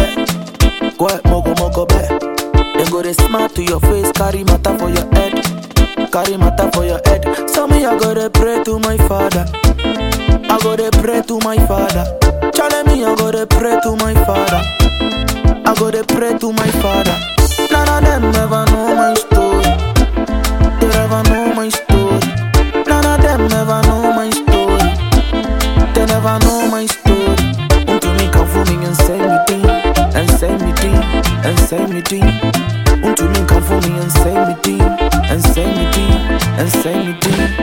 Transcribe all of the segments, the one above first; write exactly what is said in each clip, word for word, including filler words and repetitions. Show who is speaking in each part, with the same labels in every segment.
Speaker 1: bet. Go ahead, mogo mogo bet. Then go they smart to your face, carry matter for your head. Carry matter for your head. So me I go to pray to my father. I go to pray to my father. Challenge me, I go to pray to my father. I go to pray to my father. None of them ever know my story. They never know my story. None of them ever know my story. They never know my story. Unto me come for me and say me thing, and say me thing, and say me thing. Unto me come for me and say me thing, and say me thing, and say me thing.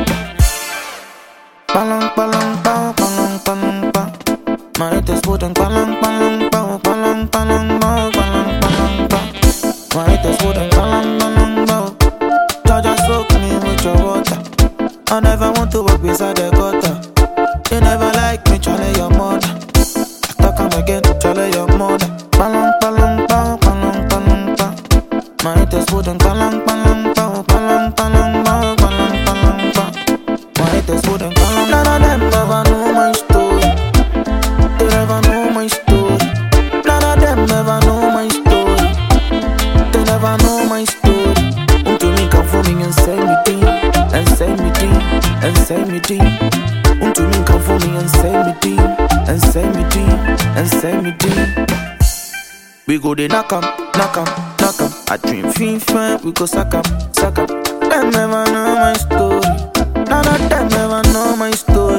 Speaker 1: Palang palang pao, palang palang pao. My head is wooden, palang palang pao, palang palang pao, palang palang pao. My head is wooden, palang palang pao. Jaja soak me with your water. I never want to walk beside the gutter. You never like me, chale your mother. After come again, chale your mother. Palang palang pao, palang palang pao. My head is wooden, palang palang pao, palang palang pao, palang palang pao. My head is wooden, palang. None of them ever know my story. They never know my story. None of them ever know my story. They never know my story. Unto me come for me and say me thing, and say me thing, and say me thing. Unto me come for me and say me thing, and say me thing, and say me thing. We go they knock 'em, knock 'em, knock 'em. I dream fin fine, we go suck 'em, suck 'em. Them never know my story. None of them ever know my story.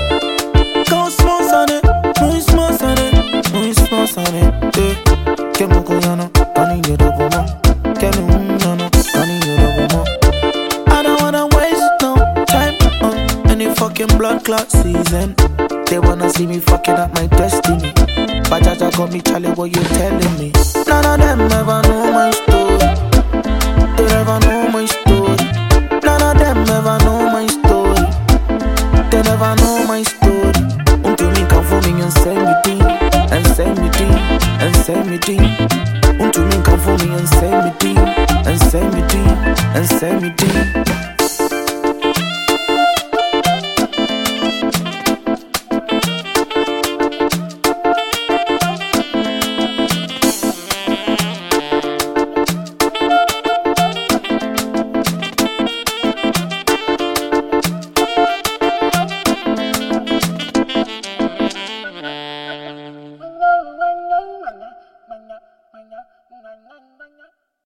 Speaker 1: Go small on it, muy small on it, muy small on it. Eh, que moco ya no, cani yo double mo. Que me un no no, cani yo double mo. I don't wanna waste no time on any fucking blood clot season. They wanna see me fucking up my destiny. But Jaja got me, Charlie, what you telling me? None of them ever know my story. They never know my story. None of them ever know my story. They never know my story. Unto me come for me and say me thing, and say me thing, and say me thing. Unto me come for me and say me thing, and say me thing, and say me thing. Manya, manya, manya, manya, manya.